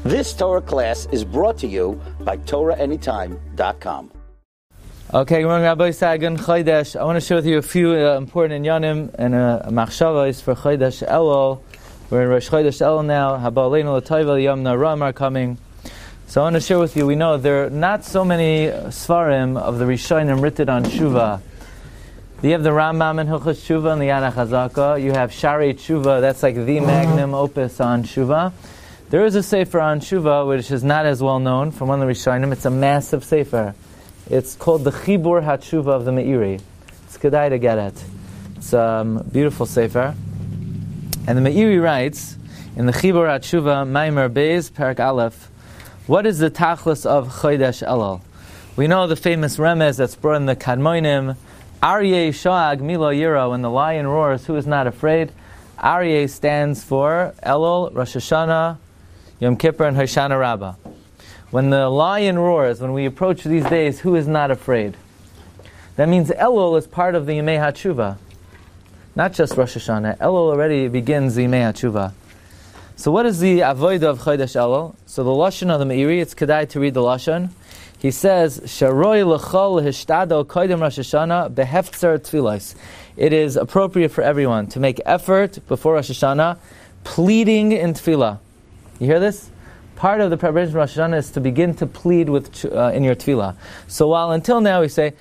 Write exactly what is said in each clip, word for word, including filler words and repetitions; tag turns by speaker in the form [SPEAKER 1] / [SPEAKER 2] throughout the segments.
[SPEAKER 1] This Torah class is brought to you by Torah Anytime dot com.
[SPEAKER 2] Okay, good morning, Rabbi Sagan Chodesh. I want to share with you a few uh, important inyanim and uh, machshavos for Chodesh Elul. We're in Rosh Chodesh Elul now. Haba Aleinu L'Tova Yom Naram are coming. So I want to share with you, we know there are not so many svarim of the Rishonim written on Shuvah. You have the Rambam and Hilchos Shuvah and the Yad HaChazaka. You have Sharei Shuvah, that's like the magnum opus on Shuvah. There is a sefer on Shuvah which is not as well known from one of the Rishonim. It's a massive sefer. It's called the Chibur HaTshuvah of the Meiri. It's kedai to get it. It's a um, beautiful sefer. And the Meiri writes, in the Chibur HaTshuvah, Maimer Beis, Perak Aleph, what is the tachlis of Chodesh Elul? We know the famous remez that's brought in the Kadmonim, Aryeh Sha'ag Milo Yiro, when the lion roars, who is not afraid? Aryeh stands for Elul, Rosh Hashanah, Yom Kippur, and Hoshana Rabbah. When the lion roars, when we approach these days, who is not afraid? That means Elul is part of the Yemei HaTshuvah. Not just Rosh Hashanah. Elul already begins the Yemei HaTshuvah. So what is the avodah of Chodesh Elul? So the Lashon of the Meiri, it's kedai to read the Lashon. He says, Sharoi l'chol hishtado koydem Rosh Hashanah behefzer tfilos. It is appropriate for everyone to make effort before Rosh Hashanah, pleading in tefillah. You hear this? Part of the preparation for Rosh Hashanah is to begin to plead with uh, in your tefillah. So while until now we say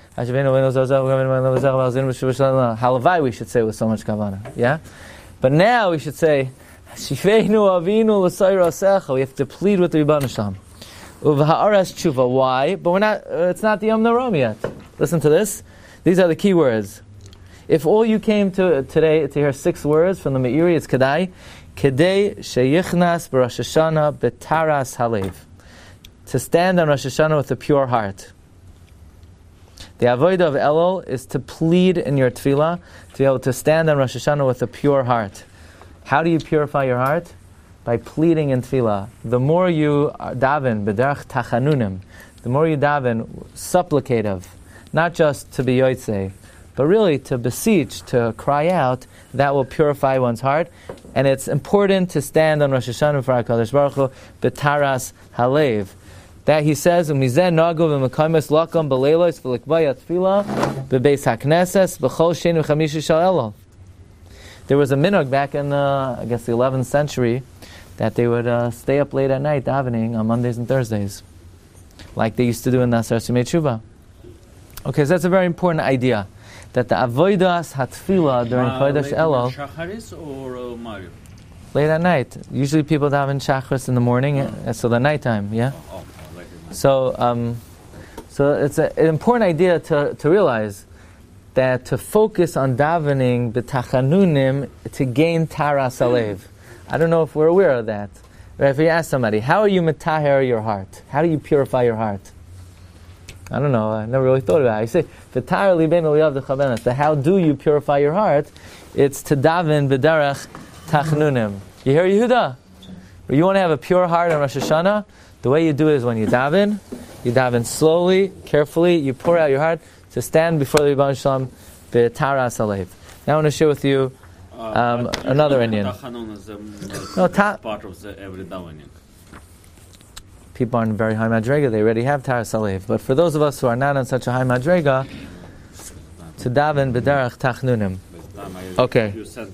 [SPEAKER 2] halavai, we should say with so much kavanah, yeah. But now we should say Shifeinu Avinu l'Sayra Secha. We have to plead with the Rebbeinu Shalom. Uvha'aras tshuva. Why? But we're not. Uh, it's not the Yom Narom yet. Listen to this. These are the key words. If all you came to today to hear six words from the Meiri, it's kedai. Kedei sheyichnas b'Rosh Hashanah b'taras halev. To stand on Rosh Hashanah with a pure heart. The avodah of Elul is to plead in your tefillah, to be able to stand on Rosh Hashanah with a pure heart. How do you purify your heart? By pleading in tefillah. The more you daven, b'derech tachanunim, the more you daven, supplicative, not just to be yotzei, but really to beseech, to cry out, that will purify one's heart. And it's important to stand on Rosh Hashanah for HaKadosh Baruch Hu, b'taras halev. That he says, u'mizeh nagu v'mekamis lakam b'leilos v'likvaya tefillah b'beis hakneses b'chol shein v'chamisha shel Elul. There was a minhag back in, uh, I guess, the eleventh century, that they would uh, stay up late at night davening on Mondays and Thursdays, like they used to do in Nasar Shemei Tshuva. Okay, so that's a very important idea, that the avodas hatfila during uh, Chodesh Elul,
[SPEAKER 3] Shacharis or uh, Mario?
[SPEAKER 2] Late at night. Usually people daven Shacharis in the morning, uh, so the nighttime, yeah?
[SPEAKER 3] Oh, oh, like
[SPEAKER 2] so, um, so it's a, an important idea to, to realize that to focus on davening b'tachanunim to gain taras alev. I don't know if we're aware of that. Right? If you ask somebody, how are you metaher your heart? How do you purify your heart? I don't know. I never really thought about it. You say, "V'tar libeinu liyav dechabenas." The how do you purify your heart? It's to daven b'derech tachanunim. You hear Yehuda? You want to have a pure heart on Rosh Hashanah? The way you do it is when you daven, you daven slowly, carefully. You pour out your heart to stand before the Rebbeinu Shalom b'taras alev. Now I want to share with you um, uh, another Indian. No, ta-
[SPEAKER 3] part of the every davening.
[SPEAKER 2] People are in very high madrega, they already have taras alev. But for those of us who are not on such a high madrega, to daven b'derech tachnunim. Okay.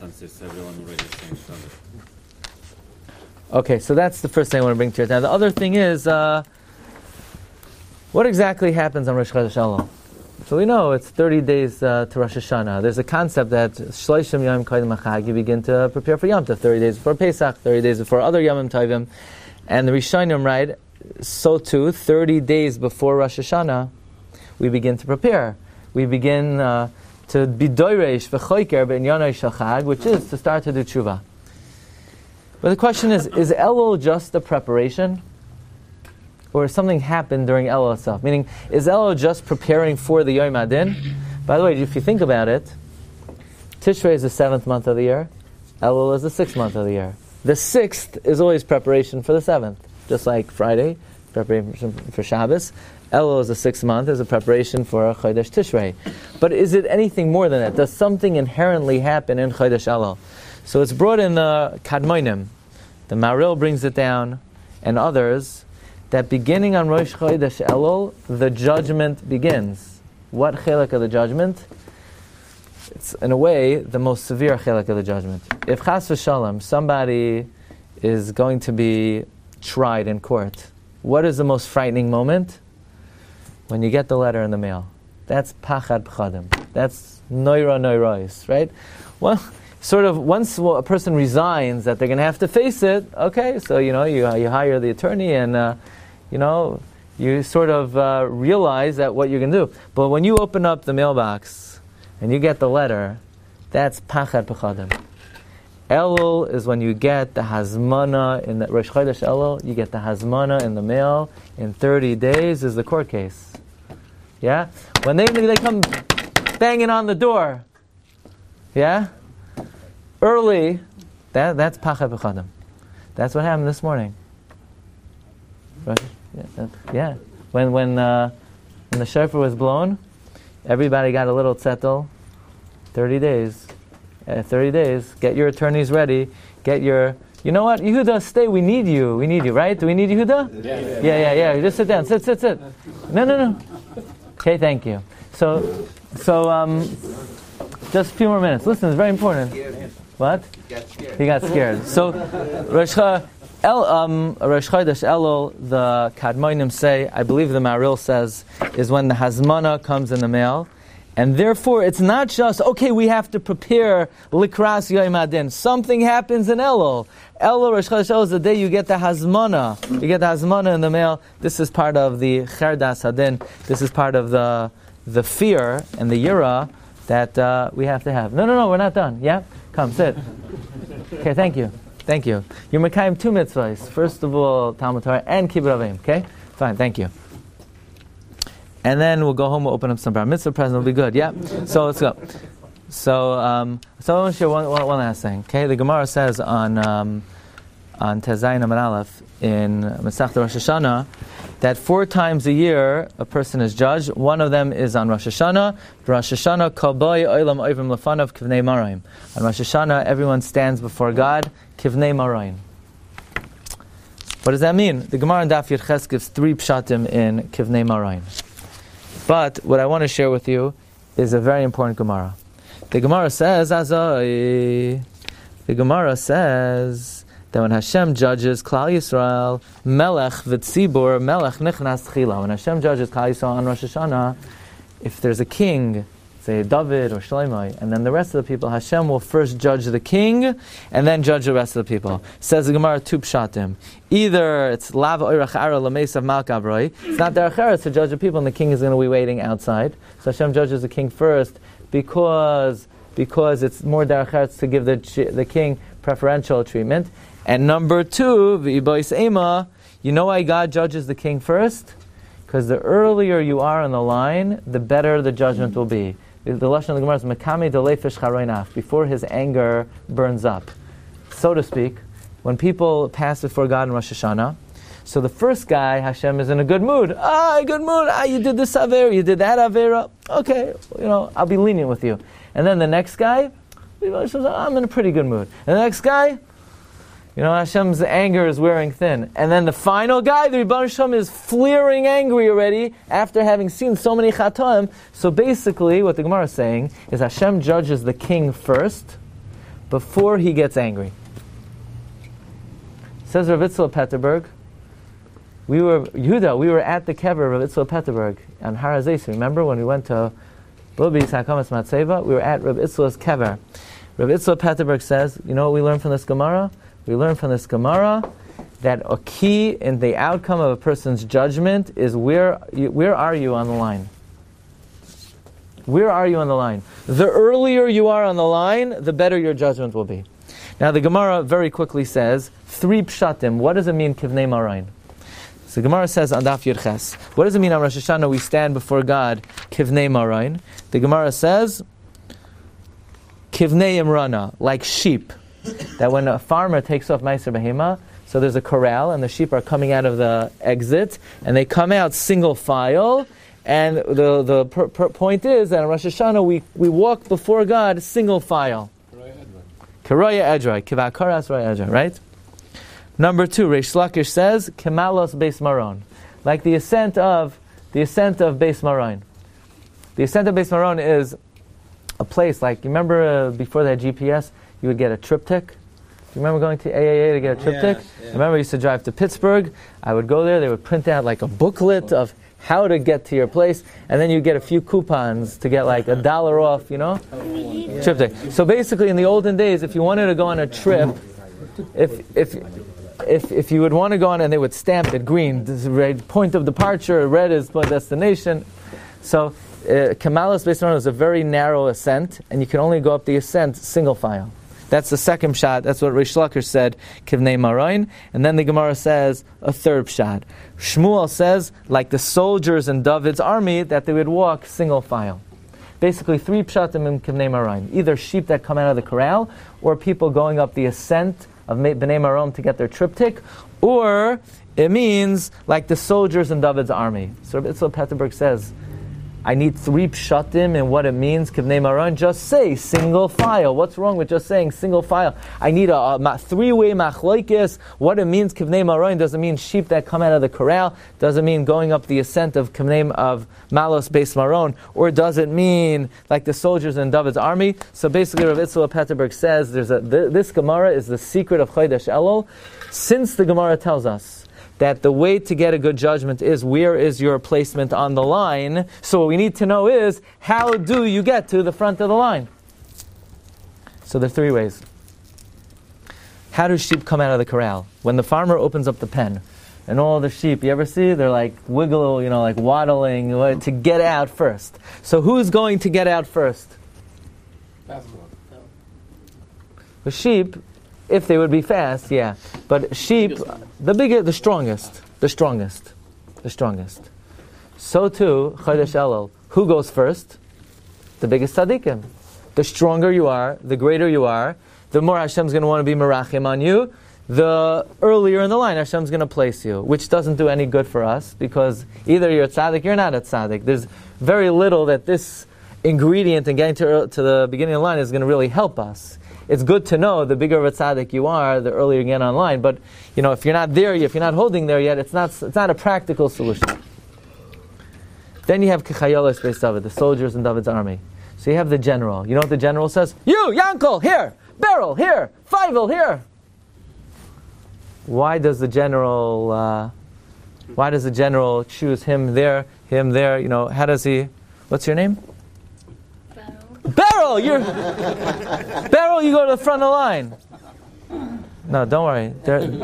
[SPEAKER 2] Okay, so that's the first thing I want to bring to your attention. The other thing is, uh, what exactly happens on Rosh Chodesh Elul? So we know it's thirty days uh, to Rosh Hashanah. There's a concept that Shloshim Yom Koydem HaChag, you begin to prepare for Yom Tov, thirty days before Pesach, thirty days before other Yom Tovim. And the Rishonim write, so too, thirty days before Rosh Hashanah, we begin to prepare. We begin uh, to be doiresh v'choiker b'inyanei shel Chag, which is to start to do tshuva. But the question is, is Elul just a preparation? Or something happened during Elul itself? Meaning, is Elul just preparing for the Yom Adin? By the way, if you think about it, Tishrei is the seventh month of the year, Elul is the sixth month of the year. The sixth is always preparation for the seventh. Just like Friday, preparation for Shabbos. Elul is the sixth month, is a preparation for Chodesh Tishrei. But is it anything more than that? Does something inherently happen in Chodesh Elul? So it's brought in the Kadmonim. The Maril brings it down. and others, that beginning on Rosh Chodesh Elul, the judgment begins. What chelak of the judgment? It's, in a way, the most severe chelak of the judgment. If chas v'shalom, somebody is going to be tried in court, what is the most frightening moment? When you get the letter in the mail. That's pachad pchadim. That's noira noirais, right? Well, sort of, once a person resigns that they're going to have to face it, okay, so, you know, you, you hire the attorney and, uh, you know, you sort of uh, realize that what you're going to do. But when you open up the mailbox and you get the letter, that's pachad pchadim. Elul is when you get the hazmana in the Rosh Chodesh Elul. You get the hazmana in the mail. In thirty days is the court case. Yeah, when they they come banging on the door. Yeah, early. That that's pachad b'chadim. That's what happened this morning. Right? Yeah, yeah. When when uh, when the shofar was blown, everybody got a little zettel. Thirty days. Uh, thirty days. Get your attorneys ready. Get your. You know what, Yehuda, stay. We need you. We need you, right? Do we need Yehuda?
[SPEAKER 3] Yeah, yeah,
[SPEAKER 2] yeah, yeah. yeah. Just sit down. Sit, sit, sit. No, no, no. Okay, thank you. So, so um, just a few more minutes. Listen, it's very important. What? He got scared. He got scared. So, Rosh El, um, Rosh Chodesh Elul, the Kadmonim say, I believe the Maril says, is when the Hazmana comes in the mail. And therefore, it's not just, okay, we have to prepare Likras Yom Adin. Something happens in Elul. Elul, Rosh Chodesh Elul is the day you get the Hazmana. You get the Hazmana in the mail. This is part of the Cherdas Hadin. This is part of the the fear and the yira that uh, we have to have. No, no, no, we're not done. Yeah? Come, sit. Okay, thank you. Thank you. You're Mekayim two mitzvahs. First of all, Talmud Torah and Kibbutz Avim. Okay? Fine, thank you. And then we'll go home, we'll open up some bar mitzvah presents, it'll be good, yeah? So let's go. So, um, so I want to share one, one, one last thing, okay? The Gemara says on um, on Tezayin Amud Aleph in Masechta Rosh Hashanah that four times a year a person is judged. One of them is on Rosh Hashanah. Rosh Hashanah, Kol Boi Olam Oivim Lefanav Kivnei Maraim. On Rosh Hashanah, everyone stands before God, Kivnei Maraim. What does that mean? The Gemara in Daf Yud Ches gives three pshatim in Kivnei Maraim. But what I want to share with you is a very important Gemara. The Gemara says, Azai, the Gemara says that when Hashem judges Klal Yisrael, Melech v'tzibur, Melech nichnas tchila. When Hashem judges Klal Yisrael on Rosh Hashanah, if there's a king, say David or Shlomo, and then the rest of the people, Hashem will first judge the king and then judge the rest of the people. Says the Gemara, two pshatim. Either it's lava oirach ara lamesav malkabroi. It's not derech eretz to judge the people, and the king is going to be waiting outside. So Hashem judges the king first because because it's more derech eretz to give the the king preferential treatment. And number two, v'ibois ema. You know why God judges the king first? Because the earlier you are in the line, the better the judgment will be. The, the Lashon of the Gemara is Mekame Delefish Charoinach, before his anger burns up, so to speak. When people pass before God in Rosh Hashanah, so the first guy, Hashem is in a good mood. Ah, good mood. Ah, you did this Avera, you did that Avera. Okay, you know, I'll be lenient with you. And then the next guy, I'm in a pretty good mood. And the next guy, you know, Hashem's anger is wearing thin. And then the final guy, the Rebbeinu Shalom, is flaring angry already after having seen so many Chatoim. So basically, what the Gemara is saying is Hashem judges the king first before he gets angry. Says Rav Itzla Petterberg, we were, Yehuda, we were at the kever of Rav Itzla Petterberg on Har HaZeis. Remember when we went to Bubi's Hakamas Matseva? We were at Rav Itzla's kever. Rav Itzla Petterberg says, you know what we learned from this Gemara? We learn from this Gemara that a key in the outcome of a person's judgment is where you, where are you on the line? Where are you on the line? The earlier you are on the line, the better your judgment will be. Now the Gemara very quickly says, three pshatim. What does it mean, Kivnei Marayin? So the Gemara says on Daf Yud Ches, what does it mean on Rosh Hashanah we stand before God, Kivnei Marayin? The Gemara says, Kivnei Imrana, like sheep. That when a farmer takes off Meiser Behema, so there's a corral and the sheep are coming out of the exit and they come out single file, and the the per, per point is that in Rosh Hashanah we, we walk before God single file. Karaya Edrei, Kivakaras Raya Edrei, right? Number two, Reish Lakish says, Kemalos Beis Maron. Like the ascent of the ascent of Beis Maron. The ascent of Beis Maron is a place like, you remember uh, before they had G P S, you would get a triptych? You remember going to A A A to get a triptych?
[SPEAKER 4] Yeah, yeah.
[SPEAKER 2] Remember I used to drive to Pittsburgh, I would go there, they would print out like a booklet of how to get to your place, and then you get a few coupons to get like a dollar off, you know?
[SPEAKER 4] Yeah.
[SPEAKER 2] Triptych. So basically in the olden days, if you wanted to go on a trip, if if if if you would want to go on and they would stamp it green, this is red, point of departure, red is point destination. So uh, Kemalos Beis Maron is a very narrow ascent, and you can only go up the ascent single file. That's the second shot. That's what Reish Lakish said, Kivnei Marayin. And then the Gemara says a third shot. Shmuel says, like the soldiers in David's army, that they would walk single file. Basically, three pshatim in Kivnei Marayin. Either sheep that come out of the corral, or people going up the ascent of Bnei Marom to get their triptych, or it means like the soldiers in David's army. So Rabbi Itzlo Petterberg says, I need three pshatim in what it means, Kivnei Maron. Just say single file. What's wrong with just saying single file? I need a, a three-way machlokes. What it means, Kivnei Maron, doesn't mean sheep that come out of the corral. Doesn't mean going up the ascent of Kivnei of Malos Beis Maron. Or does it mean like the soldiers in David's army? So basically, Rav Itzlo Petterberg says there's a th- this Gemara is the secret of Chodesh Elul. Since the Gemara tells us that the way to get a good judgment is where is your placement on the line. So what we need to know is, how do you get to the front of the line? So there are three ways. How do sheep come out of the corral? When the farmer opens up the pen, and all the sheep, you ever see? They're like wiggle, you know, like waddling to get out first. So who's going to get out first? The sheep. If they would be fast, yeah. But sheep, the bigger, the strongest, the strongest, the strongest. So too, Chodesh Elul. Who goes first? The biggest tzaddikim. The stronger you are, the greater you are, the more Hashem's going to want to be merachim on you, the earlier in the line Hashem's going to place you, which doesn't do any good for us, because either you're a tzaddik, you're not a tzaddik. There's very little that this ingredient in getting to, to the beginning of the line is going to really help us. It's good to know the bigger of a tzaddik you are, the earlier you get online. But you know, if you're not there, if you're not holding there yet, it's not it's not a practical solution. Then you have Kechayolos Beis David, the soldiers in David's army. So you have the general. You know what the general says? You, Yankel, here. Beryl, here. Feivel, here. Why does the general? Uh, why does the general choose him there, him there? You know, how does he? What's your name? Beryl, you're Beryl. You go to the front of the line. No, don't worry.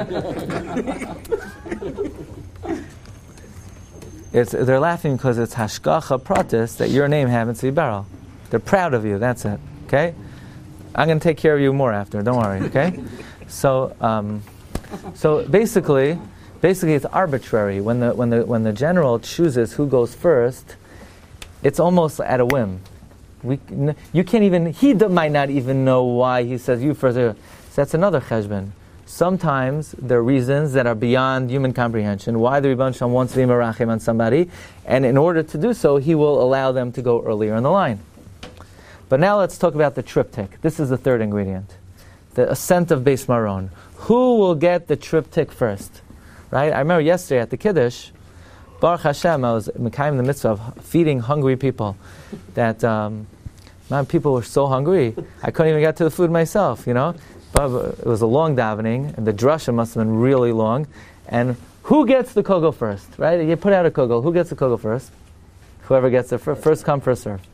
[SPEAKER 2] It's they're laughing because it's hashgacha pratis that your name happens to be Beryl. They're proud of you. That's it. Okay. I'm going to take care of you more after. Don't worry. Okay. So, um, so basically, basically, it's arbitrary when the when the when the general chooses who goes first. It's almost at a whim. We, you can't even, he might not even know why he says you first. So that's another cheshbon. Sometimes there are reasons that are beyond human comprehension why the Rebbeinu Shalom wants to be merachim on somebody, and in order to do so, he will allow them to go earlier in the line. But now let's talk about the triptych. This is the third ingredient. The ascent of Beis Maron. Who will get the triptych first? Right? I remember yesterday at the Kiddush, Baruch Hashem, I was mekayim the mitzvah of feeding hungry people. That um, man, people were so hungry, I couldn't even get to the food myself. You know, but it was a long davening, and the drasha must have been really long. And who gets the kogel first? Right? You put out a kogel. Who gets the kogel first? Whoever gets it first. First come, first serve.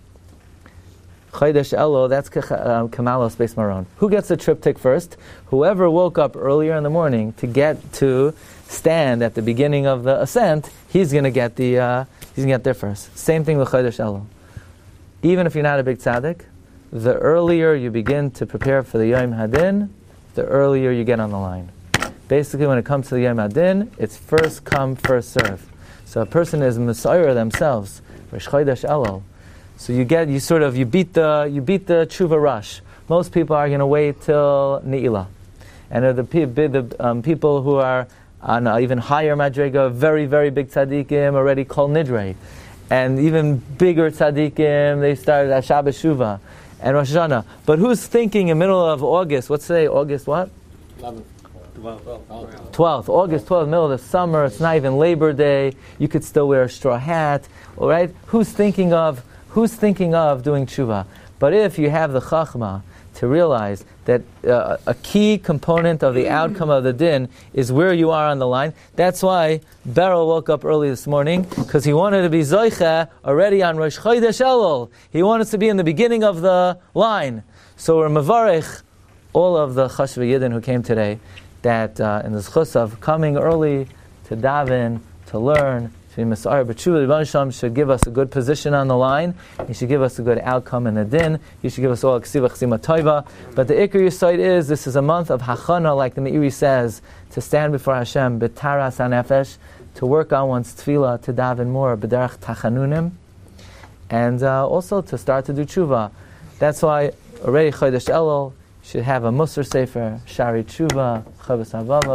[SPEAKER 2] Chodesh Elul, that's Kemalos Beis Maron. Who gets the triptych first? Whoever woke up earlier in the morning to get to stand at the beginning of the ascent, he's going to get the uh, he's going to get there first. Same thing with Chodesh Elul. Even if you're not a big tzaddik, the earlier you begin to prepare for the Yom Hadin, the earlier you get on the line. Basically, when it comes to the Yom Hadin, it's first come, first serve. So a person is Messiah themselves, Rosh Chodesh Elul. So you get you sort of you beat the you beat the tshuva rush. Most people are going to wait till Ne'ilah, and the, the, the um, people who are on an even higher madrega, very very big tzaddikim already called nidrei, and even bigger tzaddikim they started at Shabbos Shuvah and Rosh Hashanah. But who's thinking in the middle of August? What's today? August what?
[SPEAKER 4] eleventh.
[SPEAKER 2] twelfth, August twelfth, middle of the summer. It's not even Labor Day. You could still wear a straw hat. All right, who's thinking of who's thinking of doing tshuva? But if you have the chachma to realize that uh, a key component of the outcome of the din is where you are on the line. That's why Beryl woke up early this morning, because he wanted to be Zoicha already on Rosh Chodesh Elul. He wanted to be in the beginning of the line. So we're Mavarech all of the Chashva Yidden who came today, that uh, in the zchus of coming early to daven, to learn, to be Masar B'tshuva, Rebbeinu Shalom should give us a good position on the line. He should give us a good outcome in the din. He should give us all Ksiva Chsima Toiva. But the Ikar Yisayt is, this is a month of Hachana, like the Meiri says, to stand before Hashem, B'taras HaNefesh, to work on one's tefillah, to daven more, B'derech Tachanunim, and uh, also to start to do tshuva. That's why already Chodesh Elul should have a Musar Sefer, Shari Tshuva, Chavos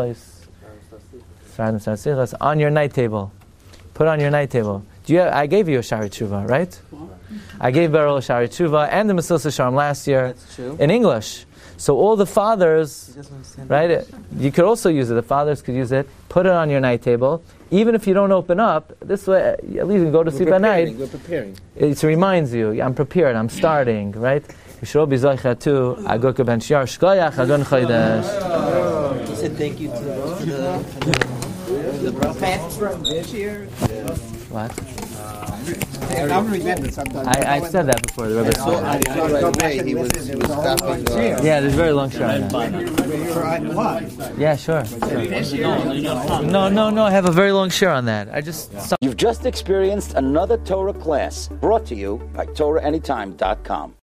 [SPEAKER 2] Havavos, on your night table. Put on your night table. Do you have, I gave you a Shari Tshuva, right? I gave Beryl a Shari Tshuva and the Mesilas Yesharim last year.
[SPEAKER 4] That's true.
[SPEAKER 2] In English. So all the fathers, right? You could also use it. The fathers could use it. Put it on your night table. Even if you don't open up, this way, at least you can go to
[SPEAKER 4] We're
[SPEAKER 2] sleep at night.
[SPEAKER 4] We're preparing.
[SPEAKER 2] It reminds you, I'm prepared, I'm starting, right? You should all be Zoicha too. Agurka ben Shiar Shkoyach, Agon Chodesh.
[SPEAKER 4] He said thank you to the to the, to the, the past from this year.
[SPEAKER 2] What?
[SPEAKER 5] I'm remembering sometimes.
[SPEAKER 2] I, I said that before. The Rebbe
[SPEAKER 5] I saw- I saw right away he was, he was stopping. Uh,
[SPEAKER 2] Yeah, there's very long share on that. Yeah, sure. No, no, no. I have a very long share on that. I just.
[SPEAKER 1] You've just experienced another Torah class brought to you by Torah Anytime dot com.